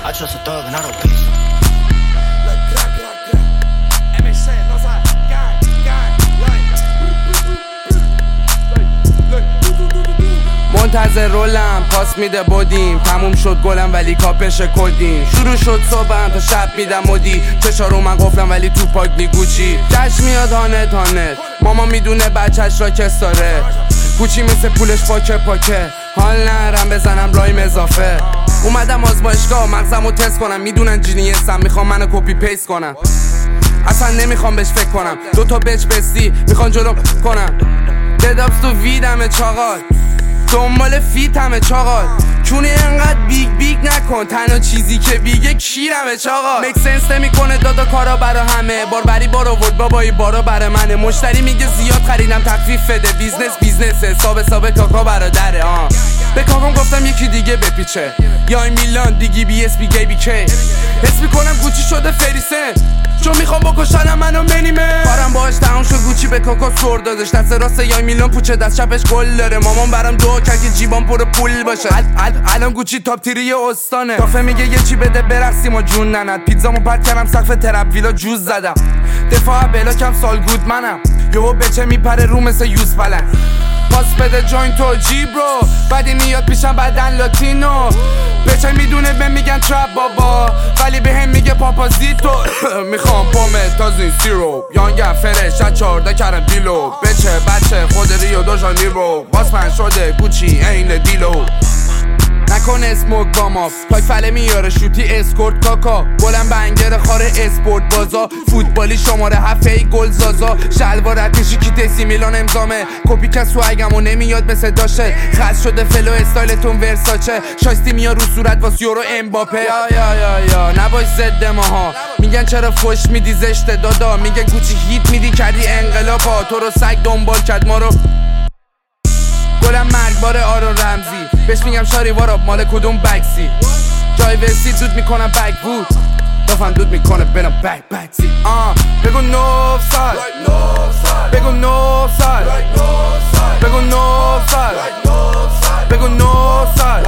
I trust a thug and I don't peace. منتظر رولم پاس میده بودیم، تموم شد گلم ولی کاپش کدیم. شروع شد صبحم تا شب میدم مدی، چشارو من قفلم ولی تو پاک نیگوچی. جشن میاد هانت هانت، ماما میدونه بچهش را کس داره. گوچی مثل پولش پاکه حال نرم بزنم رایم اضافه. اومدم آزمایشگاه مغزمو تست کنم، میدونن جینیسم میخوام منو کپی پیست کنم. اصلا نمیخوام بهش فکر کنم، دوتا بچ بستی میخوان جلوم کنم. ددابس تو ویدمه چاقال، دنبال فیتمه چاقال. چونی انقدر بیگ نکن، تنها چیزی که بیگه کیرمه چاقال. میک سنس نمیکنه دادا کارا برا همه، باربری بار آورد بابایی بارا برا منه. مشتری میگه زیاد خریدم تخفیف بده، بیزنس حساب کاکا برادره. به کاکام گفتم یکی دیگه بپیچه، یا این میلان دیگی بی اس بی گی بی کی. حس میکنم گوچی شده فریسن، چون میخوام بکشنم منو منیمه. کارم باهاش تمام شد، گوچی به کاکا سر دادش. دست راست یا میلان پوچه، دست چپش گل داره. مامان برام دعا کرد که جیبام پر پول باشه. الان گوچی تاپ تیری استانه. کافه میگه یه چی بده برقصیم و جون نند. پیتزامو پرت کردم سقف ترپ ویلا جوز زدم. دفاع بلاکم سال گود منم، یهو بچه میپره رو مثل یوز پلن. پاس بده جوینت و جیبرو، بعدی میاد پیشم بعدن لاتینو. بچه میدونه به میگن ترپ بابا، ولی به هم میگه پاپازیتو. میخوام پومه تازین سیرو، یانگم فرش از 14 کردم دیلو. بچه خود ریو دو ژانیرو، باز من شده گوچی عین دیلو. نکن اسموک با ماف، پاک فله میاره شوتی اسکورت کاکا. گلم بنگر خاره اسپورت بازا، فوتبالی شماره 7 ای گل زازا. شلوار اتشی کیت سی میلان امضامه، کپی کس سوگم و نمیاد مثل داشه. خاص شده فلو استایلتون ورساچه، شایستی میاد رو صورت واس یورو امباپه. یا نباش زد ماها، میگن چرا فوش میدی زشته دادا. میگن گوچی هیت میدی کردی انقلابا، تو رو سگ دنبال کرد ما رو. گلم مرگبار آرون رمزی، بهش میگم شاری واراب مال کدوم بکسی. جای وسی دود میکنم بک بود، دافم دود میکنه برم بکسی. بگو نو سال، بگو نو سال، بگو نو سال، بگو نو سال.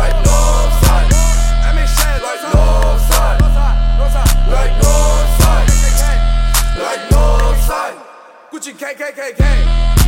Gucci KKKK